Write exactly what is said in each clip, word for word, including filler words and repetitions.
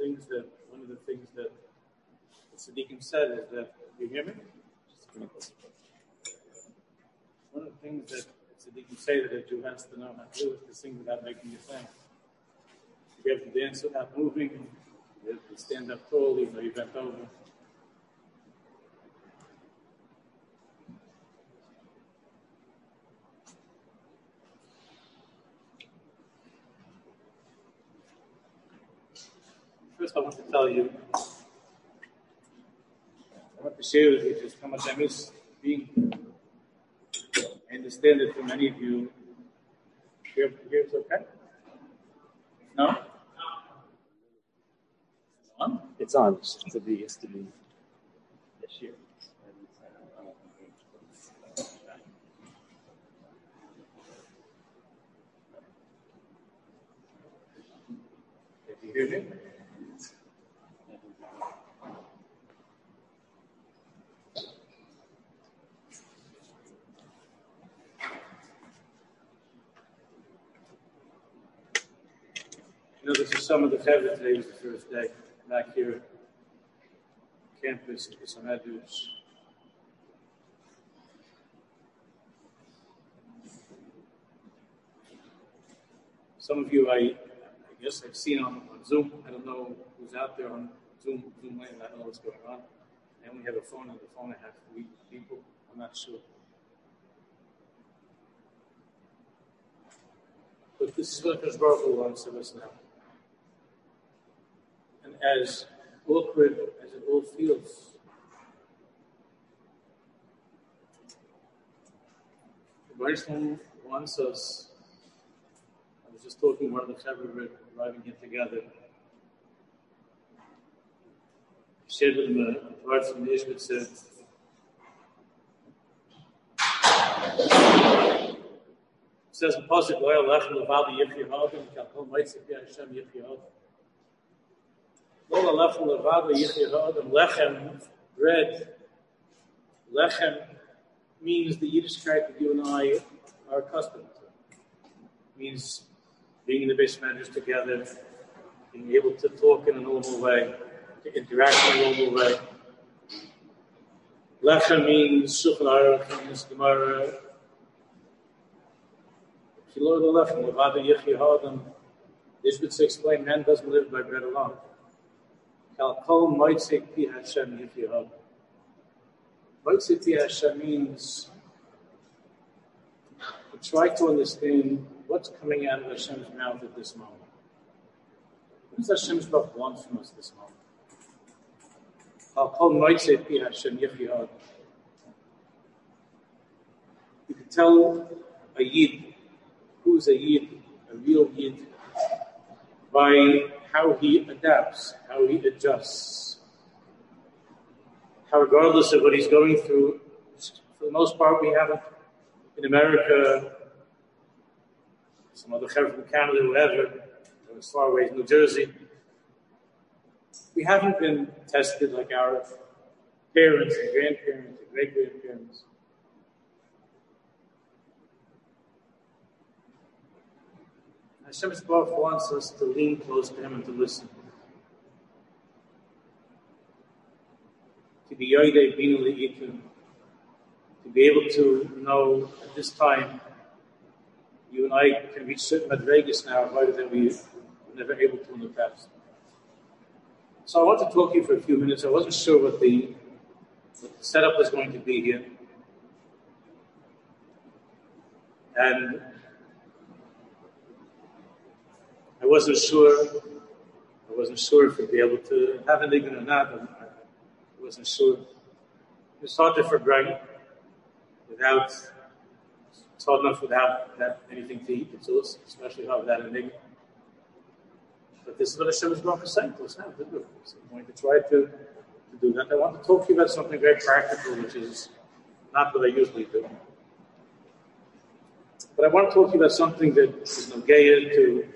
things that one of the things that the Tzaddikim said is that, you hear me? One of the things that the Tzaddikim say that a Jew has to know how to do is to sing without making a sound. You have to dance without moving. You have to stand up tall even though you bent over. First, I want to tell you, I want to share with you just how much I miss being here. I understand that for many of you, here, here it's okay? No? It's on? It's on. It's to be, it's to be this year. Did you hear me? You know, this is some of the Chevra. Today was the first day back here at campus at the Samedus. Some of you, I, I guess, I've seen on, on Zoom. I don't know who's out there on Zoom, Zoom Lane. I don't know what's going on. I only have a phone. On the phone, I have three people. I'm not sure. But this is what Hakadosh Baruch Hu wants of us now. And as awkward as it all feels, the Baruch Hu wants us. I was just talking to one of the Chevra arriving here together. I shared with him a word from the Ishbit said, it says in Pasuk, "Lo lechem levadi yichyi ha'adam, kol meitzik Hashem yichyi ha'adam." Lo lechem levadi yichyi ha'adam. Lechem, bread. Lechem means the Yiddishkeit that you and I are accustomed to. It means being in the base managers together, being able to talk in a normal way, to interact in a normal way. Lechem means Shulchan Aruch, means Gemara. If you lower the lechem, levadi yichyi ha'adam, this would explain man doesn't live by bread alone. Kal kol moitzik pi Hashem yichyi ha'adam. Moitzik pi Hashem means to try to understand what's coming out of Hashem's mouth at this moment. What does Hashem's mouth want from us this moment? Kal kol moitzik pi Hashem yichyi ha'adam. You can tell a Yid who's a Yid, a real Yid, by how he adapts, how he adjusts. How regardless of what he's going through, for the most part we haven't, in America, some other Chevra from Canada, whatever, or as far away as New Jersey, we haven't been tested like our parents and grandparents and great-grandparents. Hashem's Baruch wants us to lean close to Him and to listen. To be yoidei binu le'ikun. To be able to know at this time, you and I can reach certain madregas now harder than we were never able to in the past. So I want to talk to you for a few minutes. I wasn't sure what the, what the setup was going to be here. And I wasn't sure. I wasn't sure if we'd be able to have an ignorant or not. I wasn't sure. It's hard to forget without. It's hard enough without without anything to eat. It's also especially hard without an ignorant. But this is what Hashem is going to say to us now. So I'm going to try to, to do that. I want to talk to you about something very practical, which is not what I usually do. But I want to talk to you about something that is nogeya to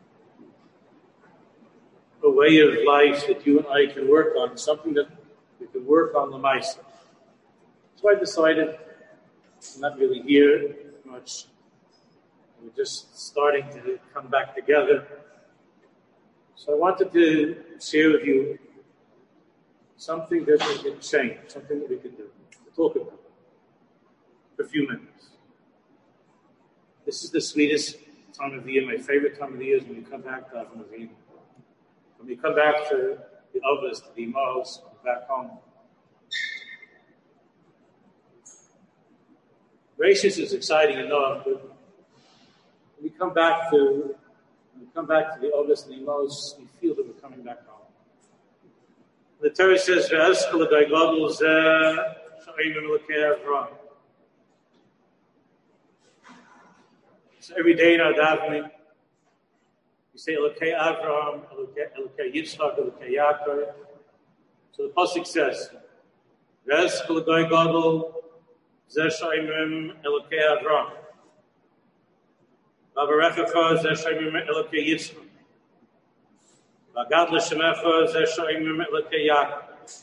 a way of life that you and I can work on, something that we can work on the mice. So I decided I'm not really here much. We're just starting to come back together. So I wanted to share with you something that we can change, something that we can do, to talk about for a few minutes. This is the sweetest time of the year. My favorite time of the year is when you come back to Avram Avinu. When you come back to the others, to the Imos, back home. Gracious is exciting enough, but when we come back to when we come back to the others and the Imos, we feel that we're coming back home. The Torah says, so every day in our davening, we say Elokei Avram, Elokei Yitzchak, Elokei Yaakov. So the pasuk says, "Ves Elokei Gadol, Zeh Shoimim Elokei Avram, V'Avarechecha Zeh Shoimim Elokei Yitzchak, V'Agad L'Shemecha Zeh Shoimim Elokei Yaakov."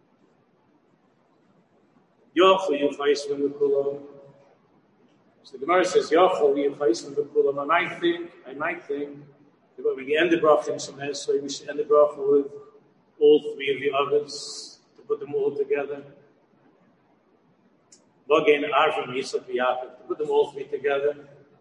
Yochel Yichayisvim L'Kulam. So the Gemara says, Yochel Yichayisvim L'Kulam. I might think, I might think. But when we end the bracha in Shemoneh Esrei, we should end the bracha with all three of the others, to put them all together. Again, Avram, Yitzchak, Yaakov, to put them all three together.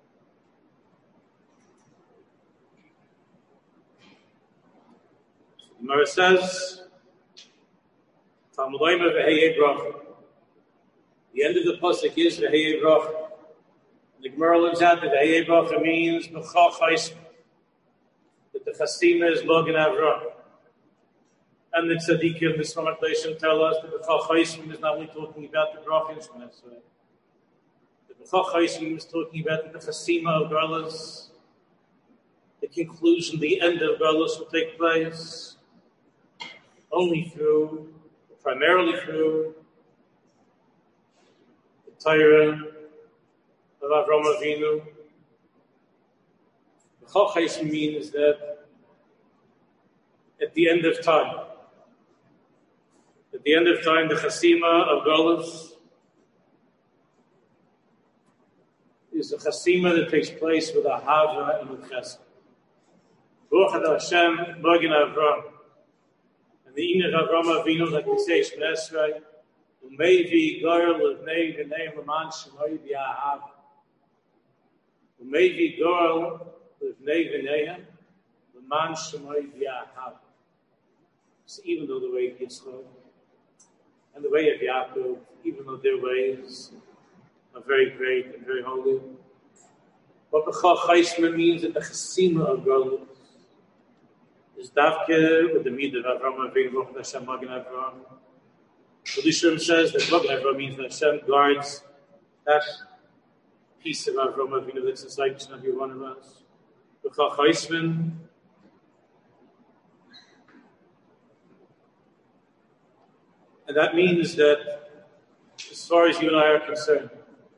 So the Gemara says, Talmud Omer v'heyei bracha. The end of the pasuk is v'heyei bracha. The Gemara learns out that v'heyei bracha means b'cha chayis. That the Chasima is Logan Avram. And the Tzaddikim, the Sfamat Leishim, tell us that the B'chal Chayism is not only talking about the Brach in Shemoneh Esrei. The B'chal Chayism is talking about the Chasima of Galus. The conclusion, the end of Galus will take place only through, primarily through, the Torah of Avram Avinu. B'chal Chayism means that at the end of time, at the end of time, the Chasima of Galus is a Chasima that takes place with Ahava and with Chesed. Baruch Atah Hashem, Magen Avram. And the Inner Avram Avinu, like we say, Shemoneh Esrei, Umevi Goyal Levnei V'nei L'man Shemoi V'Ahava. Umevi Goyal Levnei V'nei L'man Shemoi V'Ahava. So even though the way of Yitzchak and the way of Yaakov, even though their ways are very great and very holy, but B'chal Chayisma means that the Chasima of Galus is Davke with the Midah of Avram Avinu, Baruch Hashem Magen Avram. The Lishon says that Magen Avram means that Hashem guards that piece of Avram Avinu that's inside each and every one of us. B'chal Chayisma. And that means that, as far as you and I are concerned,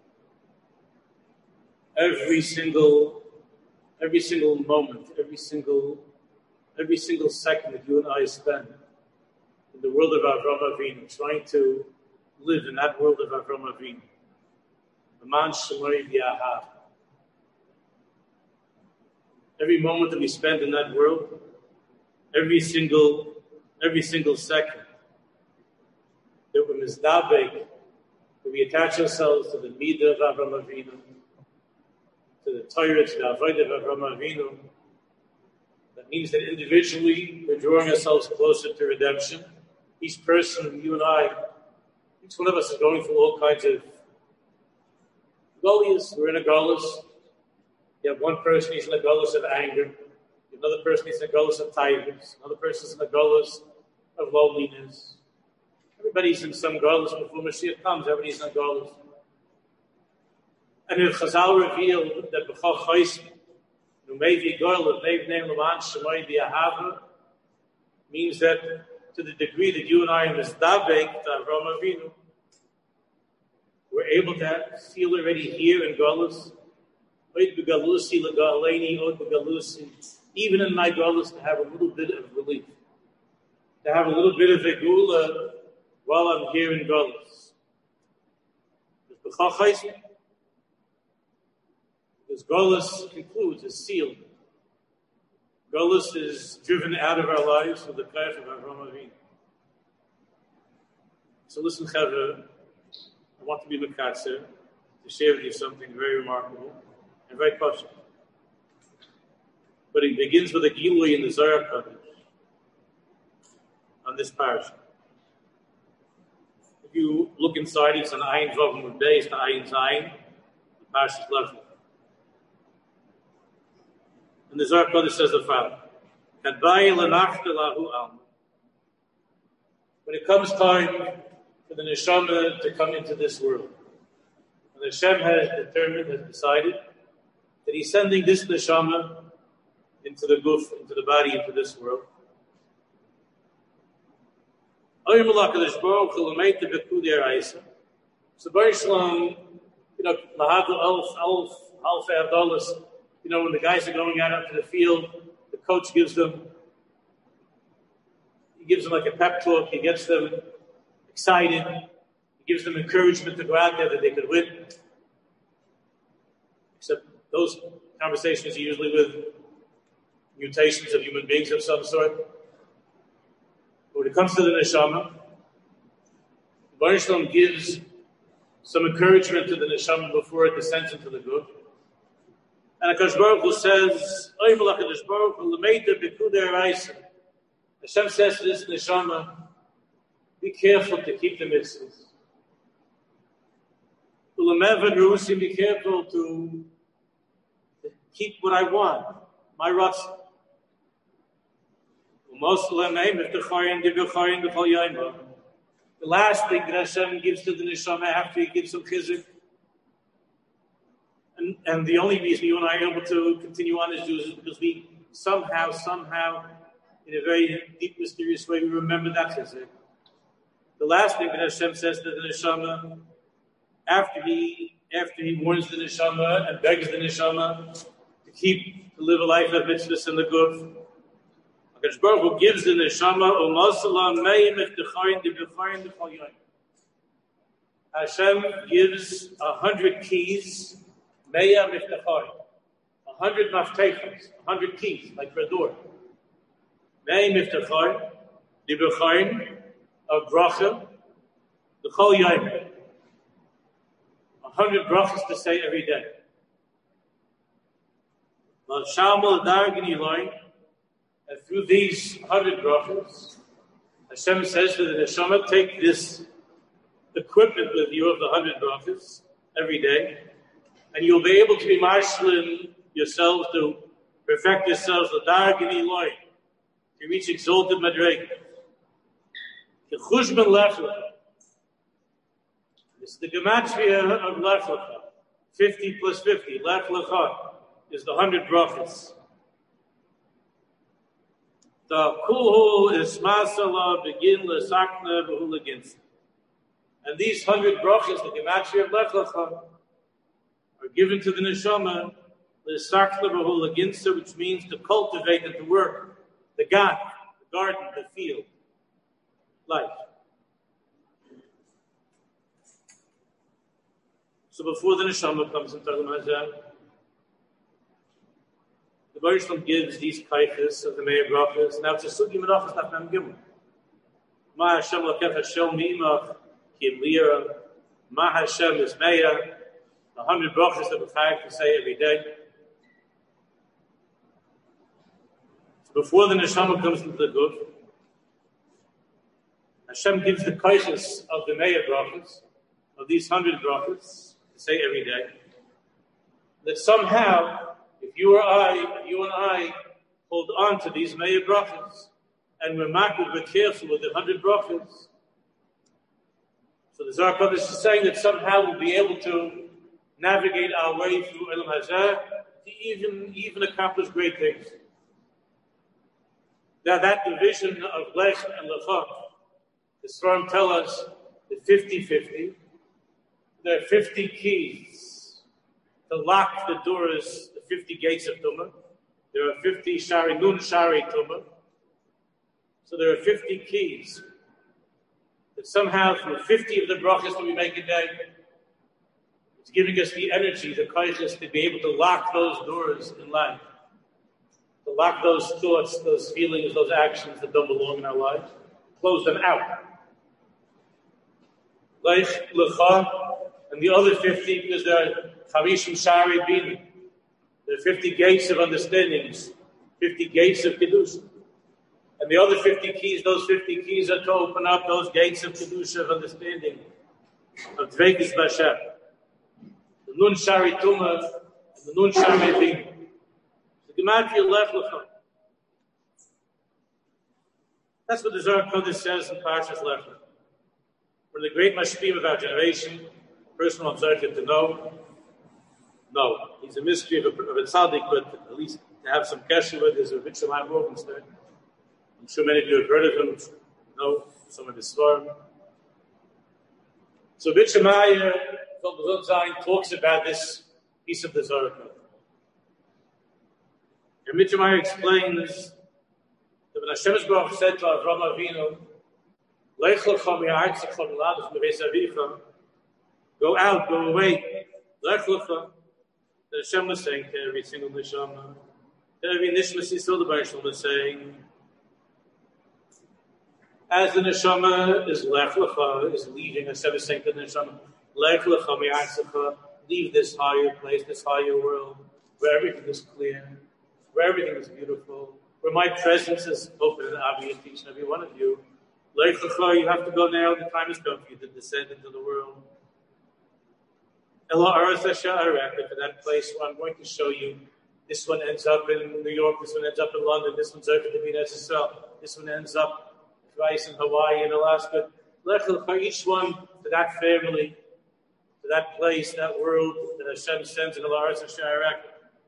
every single, every single moment, every single, every single second that you and I spend in the world of Avram Avinu, trying to live in that world of Avram Avinu, L'man Shemoi V'Ahava. Every moment that we spend in that world, every single, every single second, that we're mizdabek, that we attach ourselves to the Midah of Avram Avinu, to the Torah, to the Avodah of Avram Avinu. That means that individually we're drawing ourselves closer to redemption. Each person, you and I, each one of us is going through all kinds of goliaths. We're in a golus. You have one person, he's in a golus of anger. Another person, he's in a golus of tigers. Another person is in a golus of loneliness. Everybody's in some galus before Mashiach comes. Everybody's in a galus. And if Chazal revealed that B'chal Chayism, Numevi Goyal of Nevnei L'man Shemoi V'Ahava, means that to the degree that you and I are mizdabek to Avram Avinu, we're able to feel already here in galus. Oid b'galusi l'ga'aleini, oid b'galusi. Even in my galus, to have a little bit of relief, to have a little bit ofegula while I'm here in Galus. Because Galus concludes, is sealed Golus is driven out of our lives with the Kaif of Avraham Avinu. So listen, Chavra, I want to be Mekatzer, to share with you something very remarkable and very possible. But it begins with a Gilui in the Zohar Kodesh on this parasha. If you look inside, it's an Ayin Vav Mud Beis, the Ayin Zayin, the parasha's left. And the Zohar Kodesh says the following: when it comes time for the neshama to come into this world, and Hashem has determined, has decided that He's sending this neshama into the guf, into the body, into this world. So Baruch Shalom, you know, Lahadu Alf, Alf, Alf Avdolas, you know, when the guys are going out onto the field, the coach gives them, he gives them like a pep talk, he gets them excited, he gives them encouragement to go out there that they could win. Except those conversations are usually with mutations of human beings of some sort. But when it comes to the neshama, Baruch Shalom gives some encouragement to the neshama before it descends into the guf. And HaKadosh Baruch Hu says, Hashem says to this neshama, be careful to keep the mitzvahs. Be careful to keep what I want, my ratzon. The last thing that Hashem gives to the neshama after He gives some chizuk, and, and the only reason you and I are able to continue on as Jews is because we somehow, somehow, in a very deep, mysterious way, we remember that chizuk. The last thing that Hashem says to the neshama, after He after He warns the neshama and begs the neshama to keep, to live a life of mitzvahs in the guf, HaKadosh Baruch Hu gives the neshama Hashem gives a hundred keys, meya miftachar, a hundred maftechos, a hundred keys, like for a door. Meya miftachar, dibucharim, of bracha, the chol yom, a hundred brachas to say every day. Well, shamal dargin yiloin. And through these hundred brachas, Hashem says to the neshama, take this equipment with you of the hundred brachas every day, and you'll be able to be marshaling yourselves to perfect yourselves, the dargin Eloi, to reach exalted madrega. This is the gematria of Lech Lecha. Fifty plus fifty. Lech Lecha is the hundred brachas. The kulhu is masala begin lesakna v'huligins. And these hundred brachas, the gematria of Lech Lecha, are given to the neshama lesakna v'huligins, which means to cultivate and to work the gan, the garden, the field, life. So before the neshama comes into Olam Hazeh, the Baruch Shalom gives these kaifis of the Meir brachas. Now it's a sugi menachas daf mem gimel. Ma Hashem lakech Hashem mi'imach ki im lira. Ma Hashem is Meir. The hundred brachas that we're trying to say every day. So before the neshama comes into the guf, Hashem gives the kaifis of the Meir brachas, of these hundred brachas, to say every day. That somehow, if you or I, you and I, hold on to these Meir brachas, and we're makbid, we're careful with the hundred brachas, so the Zohar Kodesh is saying that somehow we'll be able to navigate our way through Olam Hazeh to even, even accomplish great things. Now that division of Lech and Lecha, the Sfarim tell us that fifty-fifty, there are fifty keys to lock the doors, the fifty gates of Tumah. There are fifty Shari, Nun Shari Tumah. So there are fifty keys that somehow through fifty of the brachas that we make a day, it's giving us the energy, the koiches to be able to lock those doors in life. to lock those thoughts, those feelings, those actions that don't belong in our lives, close them out. Leich lecha, and the other fifty, because there are Chavishim Shari Bin, there are fifty gates of understandings, fifty gates of Kedusha. And the other fifty keys, those fifty keys are to open up those gates of Kedusha, of understanding, of Dveikis Bashem. The Nun Shari Tumah, and the Nun Shari Bin. The Gematria Lech Lecha. That's what the Zohar Kodesh says in Parshas Lech Lecha. We're the great mashpim of our generation, person wants to know. No, he's a mystery of a, of a tzaddik, but at least to have some kesher with is a Ritz Shamayim Morgenstern. I'm sure many of you have heard of him, know some of his svarim. So Ritz Shamayim talks about this piece of the Zohar Kodesh. And Ritz Shamayim explains that when Hashem Yisborach said to Avraham Avinu, go out, go away. That Hashem was saying to every single neshama, to every nishmas Yisrael, the Baruch Shalom was saying, as the neshama is lech lecha, is leaving, Hashem is saying to the neshama, lech lecha mi'artzecha, leave this higher place, this higher world, where everything is clear, where everything is beautiful, where my presence is open and obvious to each and every one of you. Lech lecha, you have to go now, the time has come for you to descend into the world. Ela Aretz Ha'Sharek, to that place where I'm going to show you. This one ends up in New York, this one ends up in London, this one's open to be in S S L, this one ends up twice in Hawaii and Alaska. Lech lecha, each one to that family, to that place, that world that Hashem sends in Ela Aretz Ha'Sharek.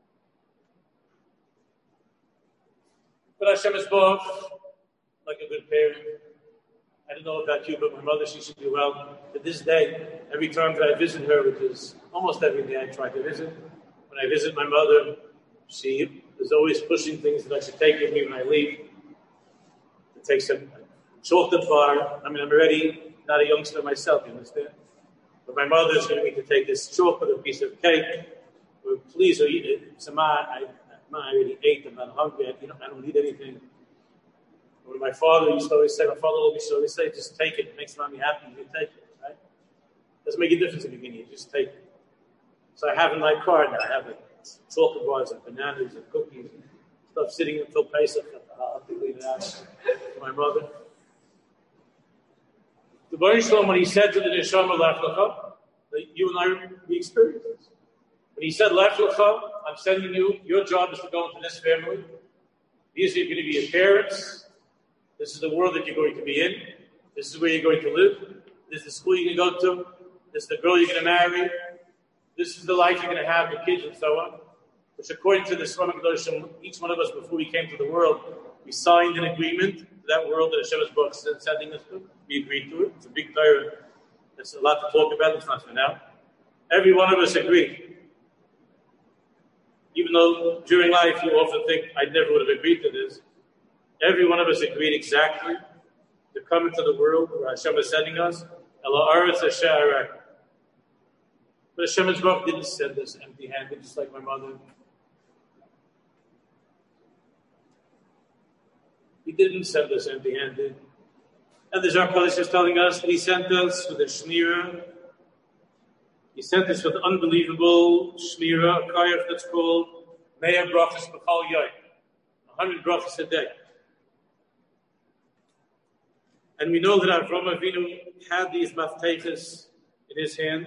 But Hashem is both like a good parent. I don't know about you, but my mother, she should do well. To this day, every time that I visit her, which is almost every day I try to visit, when I visit my mother, she is always pushing things that I should take with me when I leave. To take some chocolate bar. I mean, I'm already not a youngster myself, you understand? But my mother is going to me to take this chocolate, a piece of cake. Well, please, or eat it. So, Ma, I, Ma, I already ate. I'm not hungry. I, you know, I don't need anything. When my father used to always say, my father always used to always say, just take it. It makes mommy happy. You take it, right? Doesn't make a difference in the beginning. You just take it. So I have in my car now, I have like chocolate bars and bananas and cookies and stuff sitting until Pesach. I'll have to clean it out to my mother. The Baruch Shalom, when he said to the Neshama, Lech lecha, that you and I, we experienced this. When he said, Lech lecha, I'm sending you, your job is to go into this family. These are going to be your parents. This is the world that you're going to be in. This is where you're going to live. This is the school you're going to go to. This is the girl you're going to marry. This is the life you're going to have, the kids, and so on. Which, according to the Sramah Kedoshim, each one of us, before we came to the world, we signed an agreement to that world that Hashem is sending us to. We agreed to it. It's a big Torah. There's a lot to talk about. It's not for now. Every one of us agreed. Even though during life you often think, I never would have agreed to this. Every one of us agreed exactly to come into the world where Hashem is sending us. Ela Aretz Ha'Sharek. But Hashem Yisborach didn't send us empty-handed, just like my mother. He didn't send us empty-handed. And the Zohar Kodesh is telling us that He sent us with a shnira. He sent us with unbelievable shnira, a koyach that's called Me'ah Brachos B'chol Yom, a hundred brachos a day. And we know that Avraham Avinu had these mafteiches in his hand,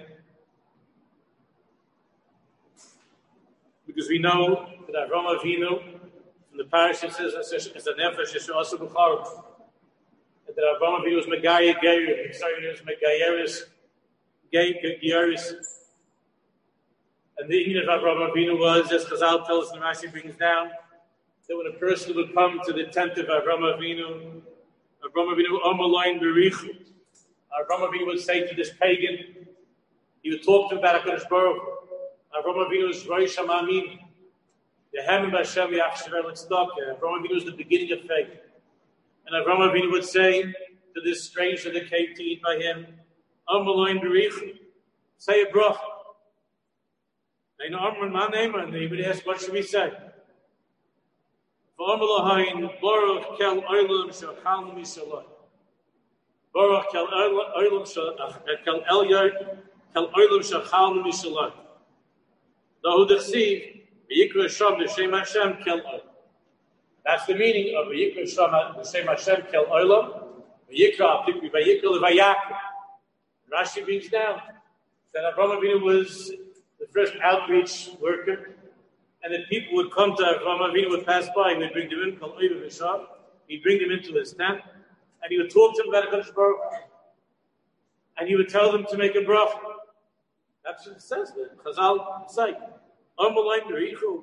because we know that Avraham Avinu, from the parasha says, as a nefesh yeshu also b'charos, that Avraham Avinu was megaya geir, sorry, he was megayeris, geyeris. And the meaning of Avraham Avinu was, as Chazal tells us, the Rashi brings down, that when a person would come to the tent of Avraham Avinu, Avraham Avinu Amalayin Berichu. Avraham Avinu would say to this pagan, he would talk to him about HaKadosh Baruch Hu. Avraham Avinu is Rosh Hamamin. Yehem Hashem Yachshav L'Tzedakah. Avraham Avinu is the beginning of faith. And Avraham Avinu would say to this stranger that came to eat by him, Amalayin Berichu. Say a bracha. They know Amran, my name, and they would ask, what should we say? V'amalahain Baruch kel olam shachal misalai. Baruch kel olam kel elyar kel olam shachal misalai. Dahu dechsiv v'yikra sham b'shem Hashem kel olam. That's the meaning of v'yikra sham b'shem Hashem kel olam. V'yikra apikri v'yikra l'vayakra. Rashi brings down that Avraham Avinu was the first outreach worker, and the people would come to Avraham Avinu, would pass by, and would bring them in, called Oiv V'Shav. He'd bring them into his tent, and he would talk to them about HaKadosh Baruch Hu. And he would tell them to make a bracha. That's what it says there. Chazal say, Amalai Merichu,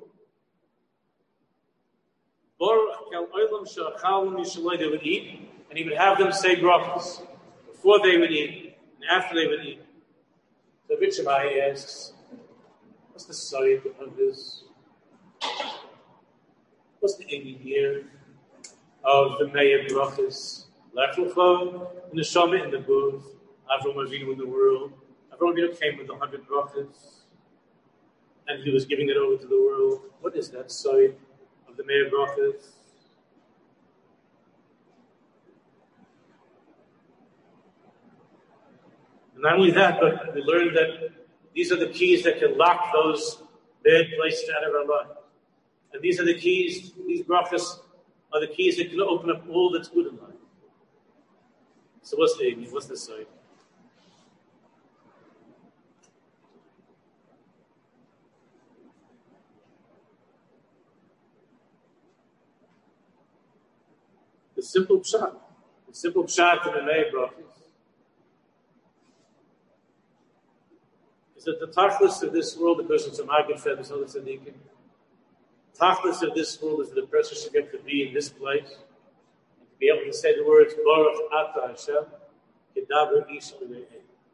Baruch Kel Olam Shachal Mishalai, they would eat, and he would have them say brachas before they would eat, and after they would eat. So Bichamai asks, what's the side of this? What's the ending here of the Meir brachas? Lech Lecha, in the Shama, in the booth, Avraham Avinu in the world. Avraham Avinu came with a hundred brachas, and he was giving it over to the world. What is that side of the Meir brachas? And not only that, but we learned that these are the keys that can lock those bad places out of our life. And these are the keys, these brachas are the keys that can open up all that's good in life. So what's the aim? What's the side? The simple pshat. The simple pshat in the Meir brachas is that the tachlis of this world, the person of Maggid said, this other tzaddikim, tachlis of this world is that the person should get to be in this place, and to be able to say the words, Baruch Ata Hashem, Kedaber Ish L'Me'eh.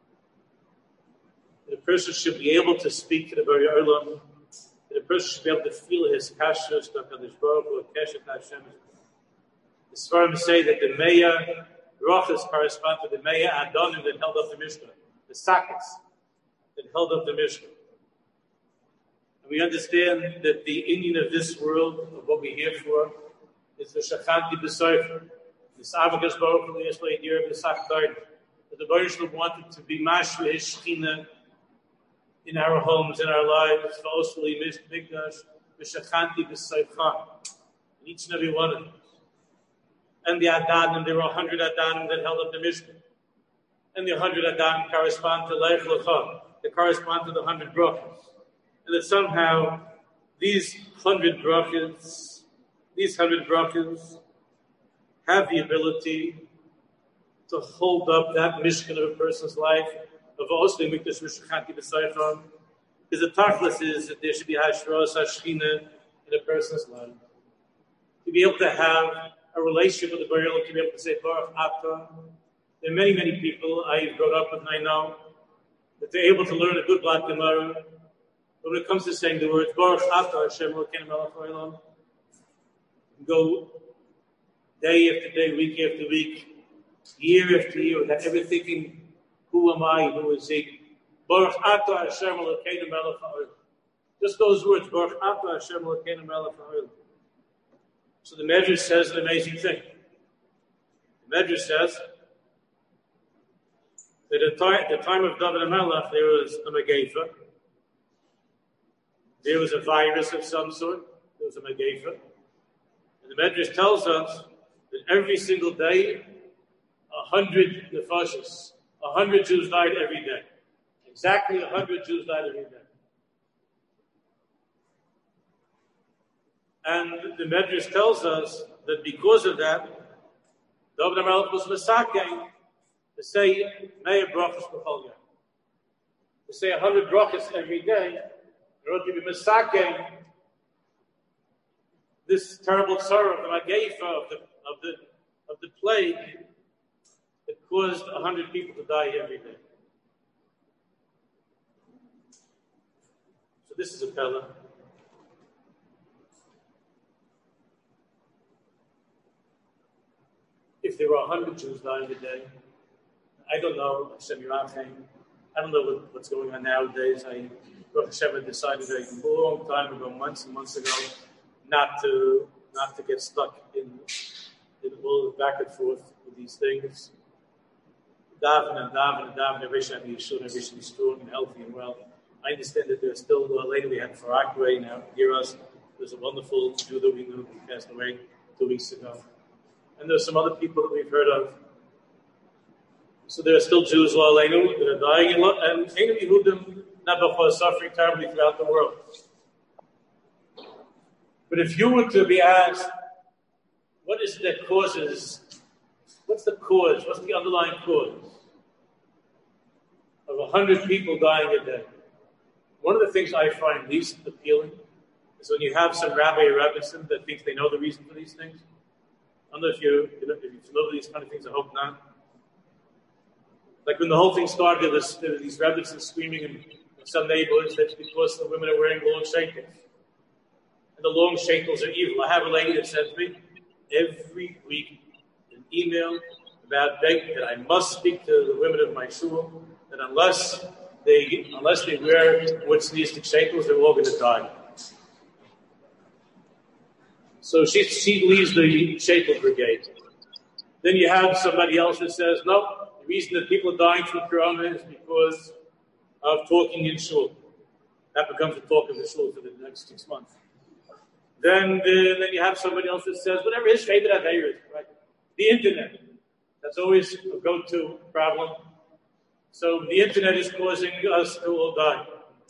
The person should be able to speak to the Bari Olam, the person should be able to feel his kashrus, HaKadosh Baruch Hu, Keshet Hashem. The Sfarim say that the Meya brachas correspond to the Meya Adonim that held up the Mishnah, the Sakas that held up the Mishnah. And we understand that the Indian of this world, of what we're here for, is the Shachanti B'Sofer, this Avagas Baruch Hu Yisrael Yir B'Sach Garden, that the Baruch Hu wanted to be Mashra His Shechina in our homes, in our lives, V'osli Mikdash, B'Shachanti B'Sofer, in each and every one of them. And the Adanim, there were a hundred Adanim that held up the Mishnah. And the hundred Adanim correspond to Lech Lecha, they correspond to the hundred brachas. And that somehow these hundred brachas, these hundred brachas have the ability to hold up that Mishkan of a person's life, of also Mikdash Mishachanti B'Saychon. Because the tachlis is that there should be Hashras Hashchina in a person's life. To be able to have a relationship with the Bari, to be able to say Baruch Ata. There are many, many people I've grown up with and I know that they're able to learn a good Blat Gemara. But when it comes to saying the words Baruch Ata Hashem Elokeinu Melech Haolam, go day after day, week after week, year after year, without ever thinking, who am I, who is he? Baruch Ata Hashem Elokeinu Melech Haolam. Just those words, Baruch Ata Hashem Elokeinu Melech Haolam. So the Medrash says an amazing thing. The Medrash says that at the time of David HaMelech, there was a Megeifa. There was a virus of some sort. There was a Megeifa. And the Medrash tells us that every single day, a hundred nefashos, a hundred Jews died every day. Exactly a hundred Jews died every day. And the Medrash tells us that because of that, David HaMelech was Masakeh to say Meir brachas b'chol yom. To say a hundred brachas every day, in order to be Masakeh this terrible sorrow of the Mageifa, of the of the of the plague that caused a hundred people to die every day. So this is a pella. If there were a hundred Jews dying a day, I don't know, Hashem Yirachem, I don't know what, what's going on nowadays. I, Baruch Hashem, had decided a long time ago, months and months ago, not to not to get stuck in, in all the back and forth with these things. Daven and daven and daven, every should be sure, every should be strong and healthy and well. I understand that there's still a lady we had for Akray now near us. There's a wonderful Jew that we knew who passed away two weeks ago. And there's some other people that we've heard of. So there are still Jews, lo aleinu, that are dying, and Ein Yehudim Nebuchadnezzar suffering terribly throughout the world. But if you were to be asked, what is it that causes, what's the cause, what's the underlying cause of a hundred people dying a day? One of the things I find least appealing is when you have some rabbi or rabbison that thinks they know the reason for these things. I don't know if you, if you know these kind of things, I hope not. Like when the whole thing started, there was, there were these rabbisons screaming in some neighborhoods that because the women are wearing long shekels. And the long shekels are evil. I have a lady that sends me every week an email about begging that I must speak to the women of my shul, that unless they unless they wear Woodsneistic shekels, they're all going to die. So she she leaves the shekel brigade. Then you have somebody else that says, no, the reason that people are dying from corona is because of talking in shul. That becomes the talk of the shul for the next six months. Then, the, then you have somebody else that says, whatever his favorite idea is, right? The internet. That's always a go-to problem. So the internet is causing us to all die.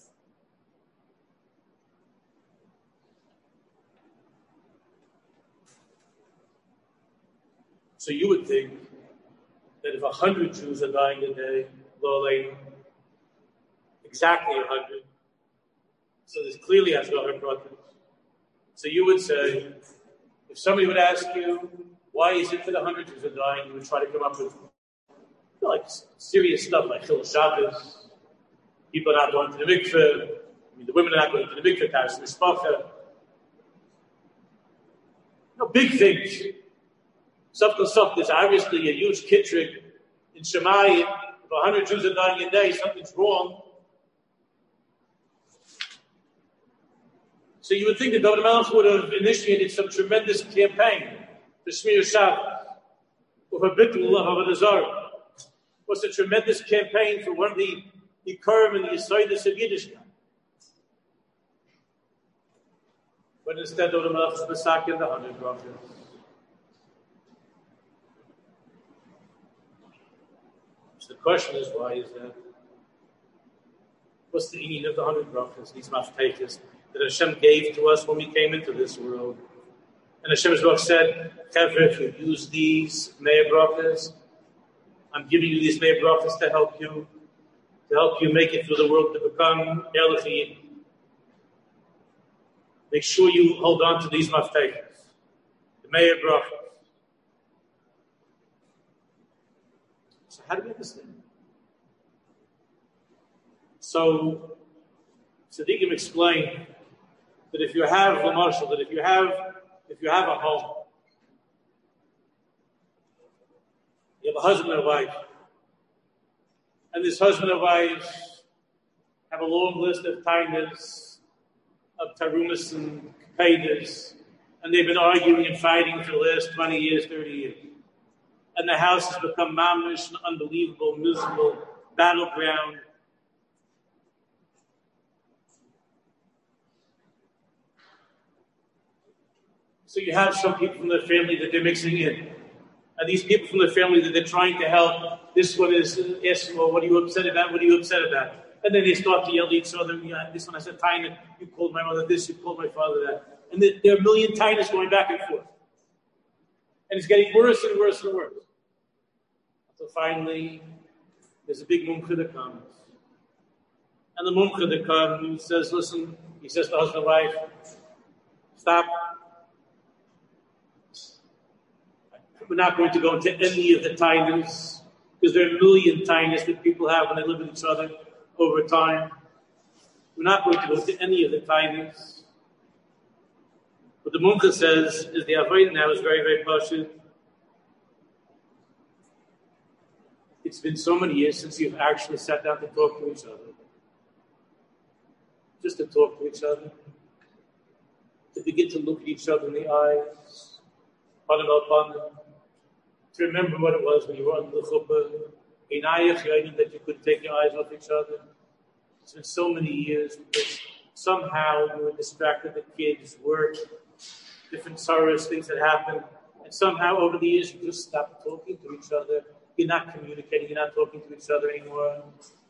So you would think that if a hundred Jews are dying a day, lo aleinu, exactly a hundred, so this clearly has no importance. So you would say, if somebody would ask you, why is it that a hundred Jews are dying, you would try to come up with you know, like serious stuff like Chil Shabbos, people are not going to the mikveh, I mean, the women are not going to the mikveh, Taras Mishpacha. You know, big things. Something, something. There's obviously a huge kitrig in Shemayim. If a hundred Jews are dying a day, something's wrong. So you would think that David Melech would have initiated some tremendous campaign for Shmir Shabbos, or for Bittul of Avodah Zarah. Was a tremendous campaign for one of the Ikarim and the Yisraelis of Yiddishkeit. But instead, David Melech was masakin the hundred brachos. So the question is, why is that? What's the meaning of the hundred brachos, these mafteiches that Hashem gave to us when we came into this world? And Hashem's Baruch said, Chevre, if you use these mei brachos, I'm giving you these mei brachos to help you, to help you make it through the world, to become Elohim. Make sure you hold on to these mafteiches, the mei brachos. So how do we understand? So, Tzaddikim explained that if you have the marshal, that if you have, if you have a home, you have a husband and a wife, and this husband and wife have a long list of tainas, of tarumas and kapeidas, and they've been arguing and fighting for the last twenty years, thirty years. And the house has become mamish, an unbelievable, miserable battleground. So you have some people from the family that they're mixing in. And these people from the family that they're trying to help, this one is asking, well, what are you upset about? What are you upset about? And then they start to yell at each other. Yeah, this one I said, Taina, you called my mother this, you called my father that. And there are a million Tainas going back and forth. And it's getting worse and worse and worse. So finally, there's a big mumcha that comes. And the mumcha that comes says, listen, he says to husband and wife, stop. We're not going to go into any of the tainas, because there are a million tainas that people have when they live with each other over time. We're not going to go into any of the tainas. What the mumcha says is the avodah now is very, very pashut. It's been so many years since you've actually sat down to talk to each other. Just to talk to each other. To to begin to look at each other in the eyes, to remember what it was when you were under the chuppah, that you couldn't take your eyes off each other. It's been so many years because somehow you were distracted, the kids, work, different sorrows, things that happened, and somehow over the years you just stopped talking to each other. You're not communicating, you're not talking to each other anymore.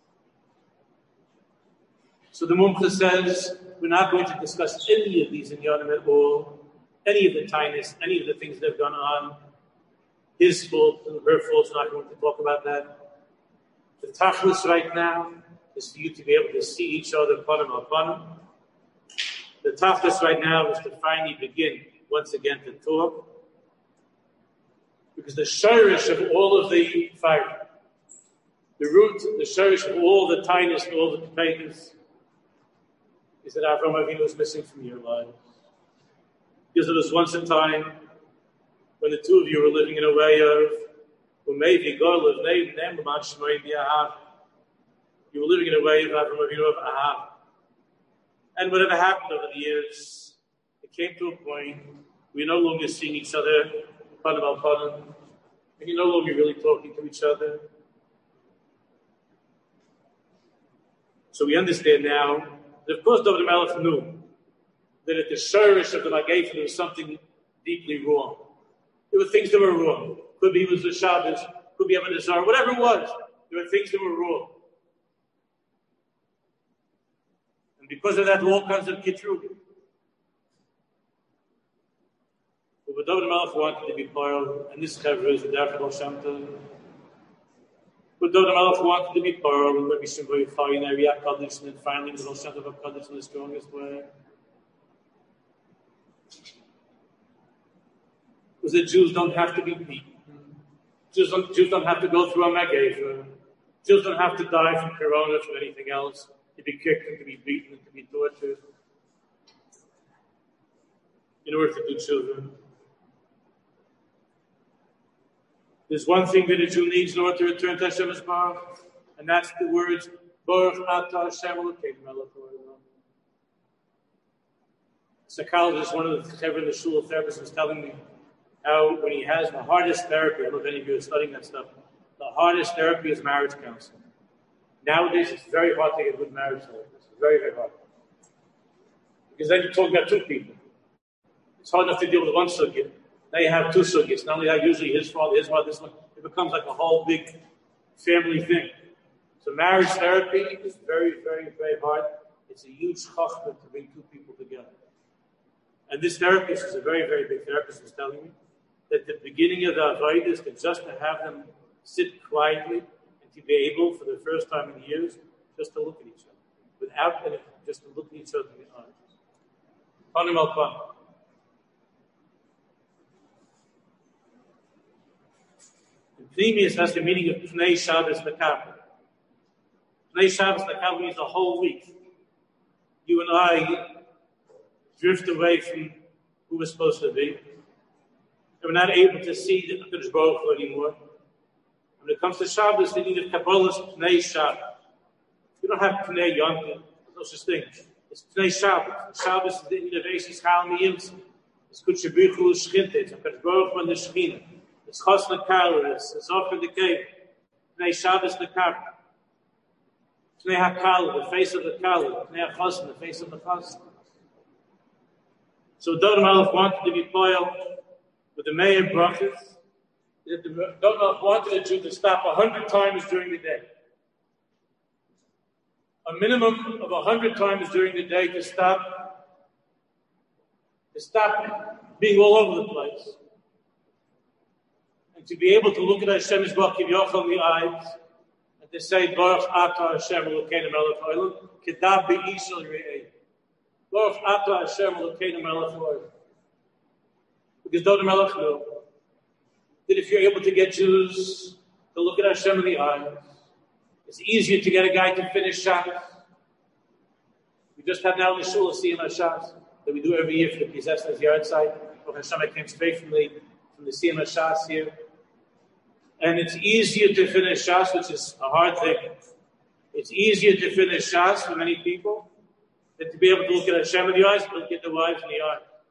So the Mumcha says, we're not going to discuss any of these in Yonim at all, any of the tinus, any of the things that have gone on, his fault and her fault, we're not going to talk about that. The tachlis right now is for you to be able to see each other panim al panim. The tachlis right now is to finally begin once again to talk, because the shirish of all of the fire, the root, the shirish of all the tinus and all the potatoes, is that Avraham Avinu was missing from your lives. Because there was once a time when the two of you were living in a way of you were living in a way of Avraham Avinu of Ahab. And whatever happened over the years, it came to a point we no longer seeing each other, panim al panim, and you're no longer really talking to each other. So we understand now that, of course, David Melech knew that at the shirish of the Magayfa there was something deeply wrong. There were things that were wrong. Could be it was the Shabbos, could be Avodah Zarah, whatever it was. There were things that were wrong. And because of that, all kinds of kitrugim. But David Melech wanted to be part, and this chevra is the Derech Baal Shem Tov. But David Melech wanted to be part, and Rabbi Shimon Bar Yochai and Ariya Kaddish, and finally the Baal Shem Tov of Kaddish in the strongest way. Was that Jews don't have to be beaten. Jews don't, Jews don't have to go through a Magayfa. Jews don't have to die from corona, from anything else, to be kicked and to be beaten and to be tortured in order to do children. There's one thing that a Jew needs in order to return to Hashem Yisbarach, and that's the words, Baruch Atah Hashem Elokeinu melech haolam. Psychologist, one of the Chevra in the Shul of Therapists, was telling me how when he has the hardest therapy, I don't know if any of you are studying that stuff, the hardest therapy is marriage counseling. Nowadays, it's very hard to get good marriage therapists. It's very, very hard. Because then you're talking about two people. It's hard enough to deal with one sugya. Now you have two sugyas. Not only that, usually his father, his mother, this one. It becomes like a whole big family thing. So marriage therapy is very, very, very hard. It's a huge chachma to bring two people together. And this therapist is a very, very big therapist, was telling me that the beginning of the avodah is just to have them sit quietly and to be able, for the first time in years, just to look at each other. Without anything, just to look at each other in the eyes. Panim al panim. Pneumius has the meaning of Pnei Shabbos Lekabel. Pnei Shabbos Lekabel means the whole week. You and I drift away from who we're supposed to be. And we're not able to see the HaKadosh Baruch Hu anymore. When it comes to Shabbos, the need of Kabbalah is Pnei Shabbos. You don't have Pnei Yom Tov. There's no such thing. It's Pnei Shabbos. Shabbos is the need of Eishis Chal Miyimtz. It's Kutchebichu Shchinte. It's HaKadosh Baruch Hu and the Shechina. It's Chos Lekar, it's Zocher the Cave, Pnei Shabbos Lekar, Pnei HaKal, the face of the Kal, Pnei HaChosn, the face of the Chosn. So David Melech wanted to be poiled with the Meir Brachas. David Melech wanted a Jew to stop a hundred times during the day. A minimum of a hundred times during the day to stop, to stop being all over the place. And to be able to look at Hashem Yisbarach Kivyochel in the eyes, and to say, Baruch Atah Hashem Elokeinu melech haolam, Kedav be'ishal re'eh. Baruch Atah Hashem Elokeinu melech haolam. Because David Melech knew that if you're able to get Jews to look at Hashem in the eyes, it's easier to get a guy to finish Shabbos. We just had now the Shul of Siyam HaShas that we do every year for the Pizesnas yard site. Hashem, I came straight from the from the Siyam HaShas here. And it's easier to finish Shas, which is a hard thing. It's easier to finish Shas for many people than to be able to look at Hashem in the eyes and look at the wives in the eyes.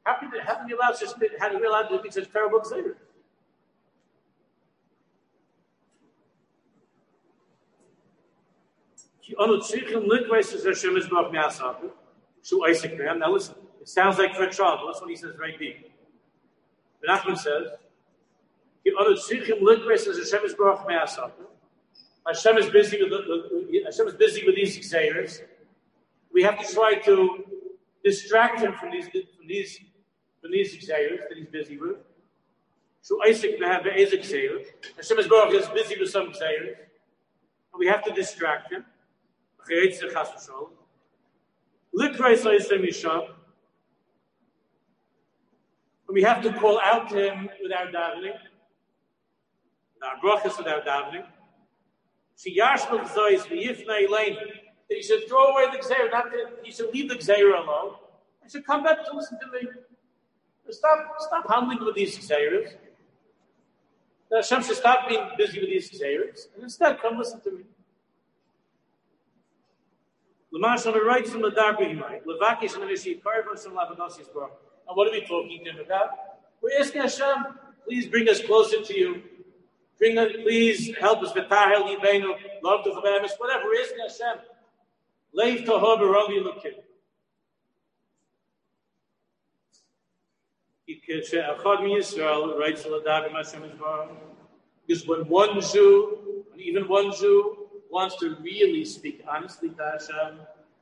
How can how can you allow such how do you allow to be such terrible gzeira? Now listen, it sounds like for a child, but listen what he says very deep. Menachem says, Hashem is busy with the, Hashem is busy with these gzeiros. We have to try to distract him from these from these from these gzeiros that he's busy with. Hashem is busy with some gzeiros, and we have to distract him. And we have to call out to him without davening, without brachas, without davening. That he should throw away the gzeira, not that he should leave the gzeira alone. He should come back to listen to me. Stop, stop handling with these gzeiras. That Hashem should stop being busy with these gzeiras and instead come listen to me. And what are we talking to him about? We're asking Hashem, please bring us closer to you. Bring us, please help us with Tahel Yibenu, love to Chavemis, whatever. We're asking Hashem. Leiv Tahor Barovi Lukim. Because when one Jew, when even one Jew, wants to really speak honestly to Hashem,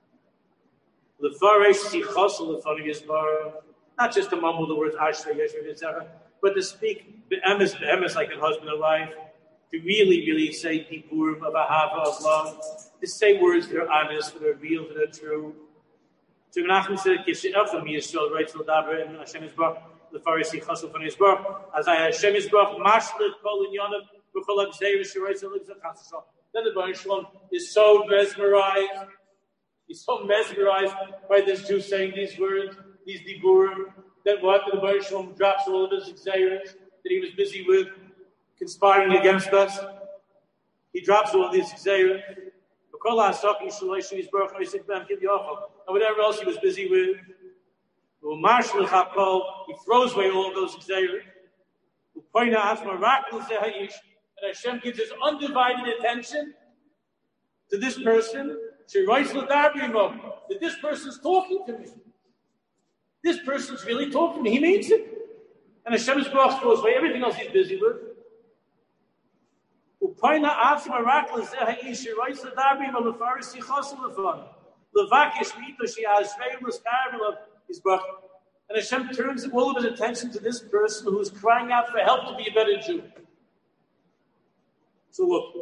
not just to mumble the words Asher, Yeshua, et cetera, but to speak be'emes, be'emes like a husband and wife, to really, really say diburim of ahava, of love, to say words that are honest, that are real, that are true. So Menachem said, Kishe'elchem Yisrael, right, L'daber, and Hashem Yisbarach, L'farisi Chasel Fan Yisbarach, as I Hashem Yisbarach, Mashlet Kol Inyonav, V'chol HaGzeir, Shirayzel L'Gzach, then the Baruch Shalom is so mesmerized, he's so mesmerized by this Jew saying these words, these diburim, that what the Baruch Shalom drops all of his gzeiros that he was busy with, conspiring against us. He drops all of these gzeiros. And whatever else he was busy with, he throws away all of those gzeiros. And Hashem gives his undivided attention to this person, that this person's talking to me. This person's really talking to me. He means it. And Hashem's Baruch throws away everything else he's busy with. And Hashem turns all of his attention to this person who is crying out for help to be a better Jew. So look,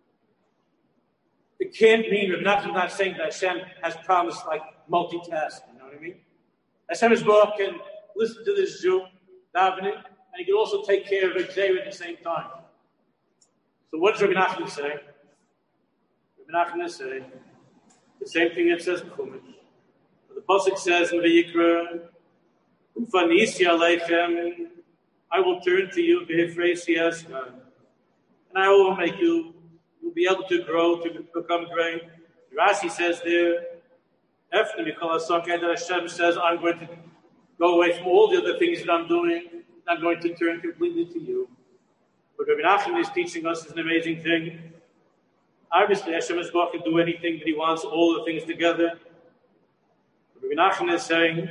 it can't mean, I'm not, I'm not saying that Hashem has promised like multitasking, you know what I mean? Hashem's Baruch can listen to this Jew, davening, and he can also take care of Xavier at the same time. So what does Rabbi Nachman say? Rabbi Nachman is saying the same thing it says in Chumash. The pasuk says in Vayikra, "Ufanisi aleichem," I will turn to you, v'hifreisi eskan, and I will make you. You'll be able to grow to become great. Rashi says there, after Mikol HaSakai, that Hashem says, "I'm going to go away from all the other things that I'm doing. I'm going to turn completely to you." What Rabbi Nachman is teaching us is an amazing thing. Obviously, Hashem is going to do anything that He wants, all the things together. What Rabbi Nachman is saying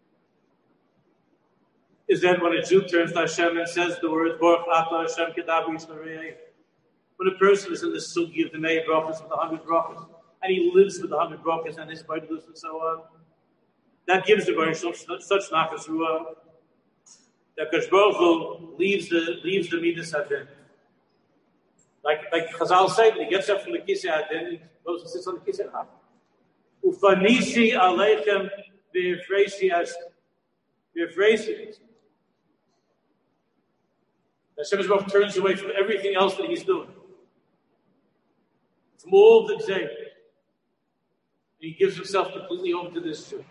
is that when a Jew turns to Hashem and says the words Baruch Atah Hashem Kedav Yisrael, when a person is in the sugi of the May brachas with the hundred brachas, and he lives with the hundred brachas and his body and so on, that gives the Baruch such nachas ruah that Kadosh Baruch Hu leaves the leaves the midas hadin. Like like Chazal say, when he gets up from the kisei hadin, he goes and sits on the kisei hadin. Ufanisi aleichem v'yifreisi as v'yifreisi. Hashem Baruch turns away from everything else that he's doing, from all the Xavier. He gives himself completely over to this Jew.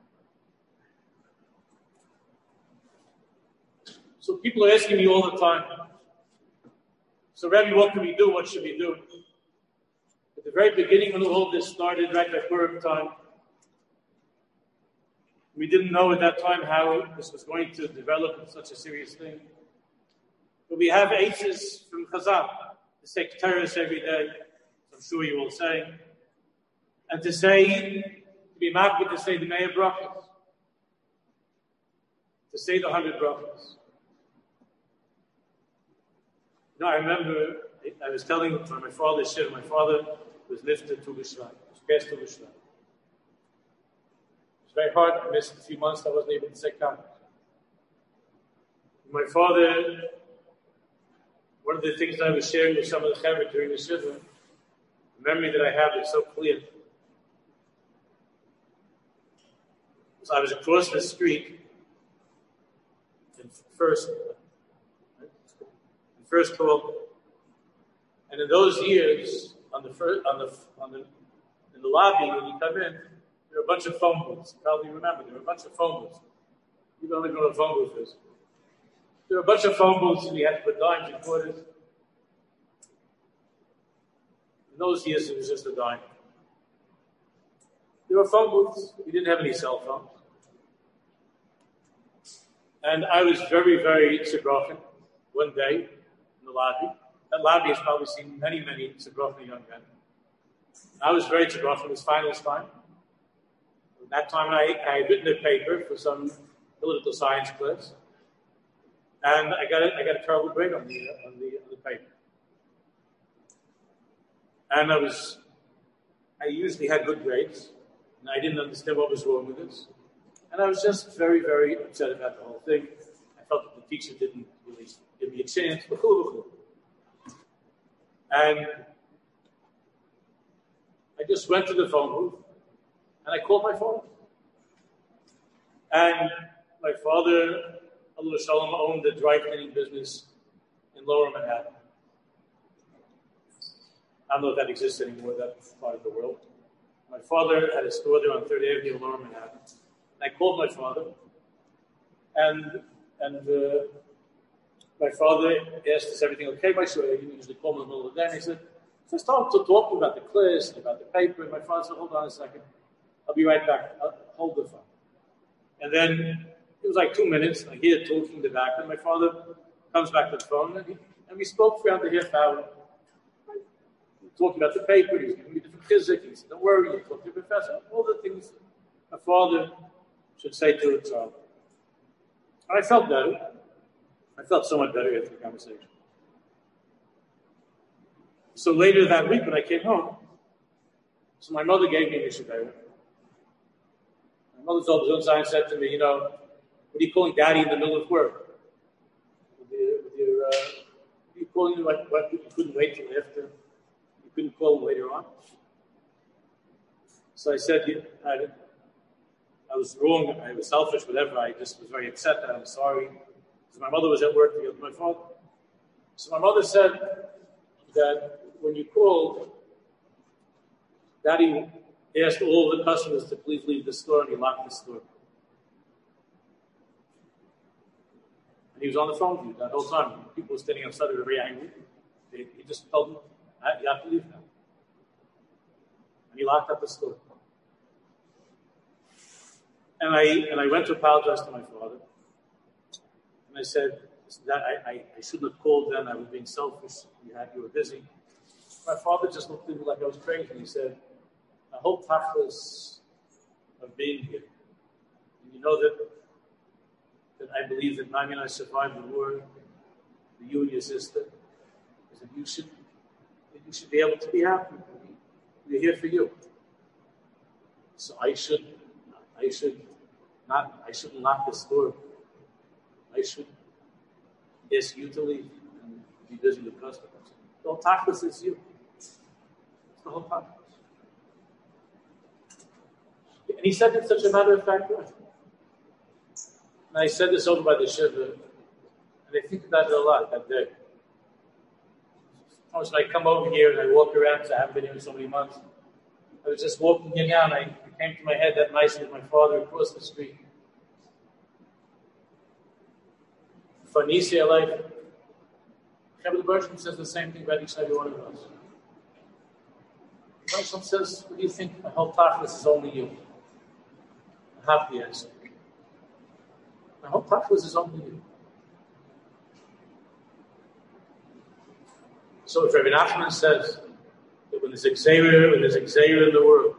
So people are asking me all the time, so Rabbi, what can we do? What should we do? At the very beginning when all this started, right by Purim time, We didn't know at that time how this was going to develop into such a serious thing. But we have aces from Chazal to say Ketores every day, so I'm sure you will say, and to say, to be marked to say the Meir Brachos, to say the hundred brachos. You know, I remember I was telling my father's shir, my father was lifted to Bishra, was passed to Bishra. It was very hard. I missed a few months. I wasn't able to say Kaddish. My father, one of the things that I was sharing with some of the Chaver during the shir, the memory that I have is so clear. So I was across the street in first, in first call, and in those years, on the first, on the on the in the lobby when you come in, there were a bunch of phone booths. You probably remember there were a bunch of phone booths. You don't even know what a phone booth is. There were a bunch of phone booths, and you had to put dimes and quarters. In those years, it was just a dime. There were phone booths. We didn't have any cell phones. And I was very, very Tzibrochen one day in the lobby. That lobby has probably seen many, many Tzibrochen young men. I was very Tzibrochen. It was finals time. At that time, I, I had written a paper for some political science class. And I got a, I got a terrible grade on the, on the, on the paper. And I was, I usually had good grades. And I didn't understand what was wrong with this. And I was just very, very upset about the whole thing. I felt that the teacher didn't really give me a chance. And I just went to the phone booth and I called my father. And my father, Allah Shalom, owned a dry cleaning business in Lower Manhattan. I don't know if that exists anymore, that part of the world. My father had a store there on third Avenue in Lower Manhattan. I called my father, and and uh, my father asked, "Is everything okay?" My son, he usually called me in the middle of the day, and he said, "Just talk to talk to about the class and about the paper." And my father said, "Hold on a second, I'll be right back. I'll hold the phone." And then it was like two minutes. I hear talking in the back, and my father comes back to the phone, and, he, and we spoke for around a half hour. Talking about the paper, he was giving me different physics. He said, "Don't worry, you talk to your professor." All the things a father should say to a child. And I felt better. I felt so much better after the conversation. So later that week when I came home, so my mother gave me a Mishabera. My mother told me, and said to me, "You know, what are you calling Daddy in the middle of work? With your, with your, uh, what are you calling him? What, what, you couldn't wait till after? You couldn't call him later on?" So I said, I didn't. I was wrong, I was selfish, whatever. I just was very upset that I'm sorry. Because my mother was at work together with my father. So my mother said that when you called, Daddy asked all the customers to please leave the store, and he locked the store. And he was on the phone with you that whole time. People were standing outside, they were very angry. He just told them, "You have to leave now." And he locked up the store. And I and I went to apologize to my father. And I said, that I, I, I shouldn't have called then. I was being selfish. You had you were busy. My father just looked at me like I was crazy. He said, "I hope tachlis of being here. And you know that that I believe that Mami and I survived the war, that you and your sister, that you should that you should be able to be happy. We're here for you. So I should I should not I shouldn't lock this door. I should ask you to leave and be busy with customers. The whole tachlis is you. It's the whole tachlis." And he said it in such a matter-of-fact way. And I said this over by the shiva, and I think about it a lot that day. Sometimes when I come over here and I walk around, because I haven't been here in so many months, I was just walking in and I, it came to my head that night with my father across the street. Farnisi Alayhi. Kevin Bershman says the same thing about each and every one of us. Bershman says, "What do you think? My whole tachlis is only you." I have the answer. My whole tachlis is only you. So if Rabbi Nachman says that when there's exavier, when there's exavier in the world,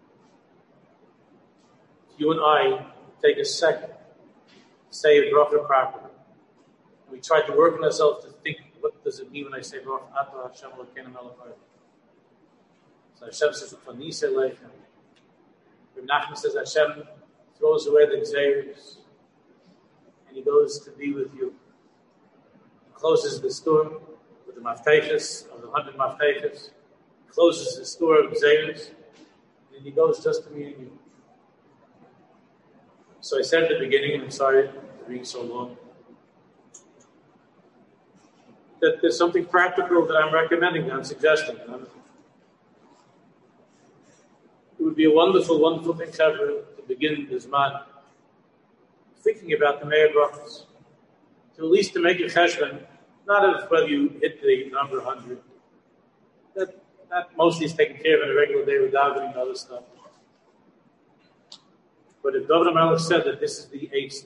you and I take a second to say a bracha properly, and we try to work on ourselves to think, what does it mean when I say bracha Ata Hashem Elokeinu Melech Haolam? So Hashem says, "Fanise Leichem." Rabbi Nachman says Hashem throws away the exaviers, and He goes to be with you. He closes the store with the maftechas of the hundred maftechas, closes the store of exaviers, and He goes just to meet you. So I said at the beginning, and I'm sorry for being so long, that there's something practical that I'm recommending, that I'm suggesting. I'm, it would be a wonderful, wonderful thing to, have, to begin this man thinking about the Meir Brachos, to at least to make a cheshbon, not of whether you hit the number one hundred. That, that mostly is taken care of in a regular day with davening and other stuff. But if David HaMelech said that this is the eighth,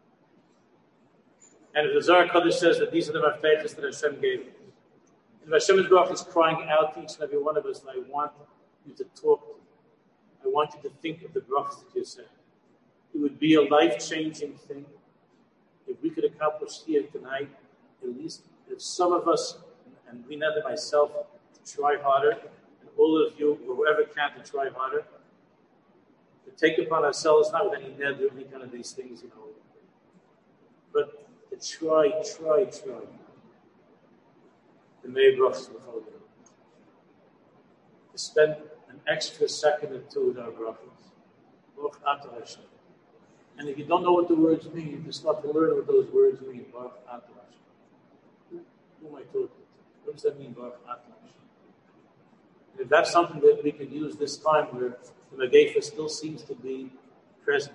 and if the Zohar Kodesh says that these are the maftechas that Hashem gave, and if Hashem Baruch is crying out to each and every one of us, and I want you to talk to me, I want you to think of the brachas that you said. It would be a life-changing thing if we could accomplish here tonight, at least if some of us, and we know that myself, to try harder, and all of you, or whoever can, to try harder, to take upon ourselves, not with any neder, any kind of these things, you know, but to try, try, try. The Meir Brachos L'chol Yom. To spend an extra second or two with our brachos. Baruch Ata Hashem. And if you don't know what the words mean, you start to learn what those words mean. Baruch Ata Hashem. Who am I talking to? What does that mean, Baruch Ata Hashem? And if that's something that we can use this time where the Megefa still seems to be present,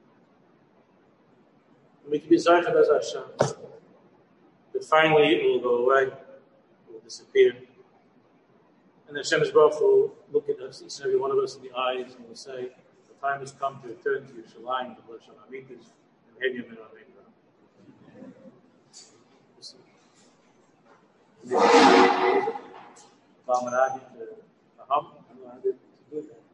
and we can be Zarchad as Hashem, but finally it will go away, it will disappear. And Hashem Baruch will look at us, each and every one of us in the eyes, and will say, the time has come to return to Yerushalayim, the Blessed Amitis, and Hedium and Amen.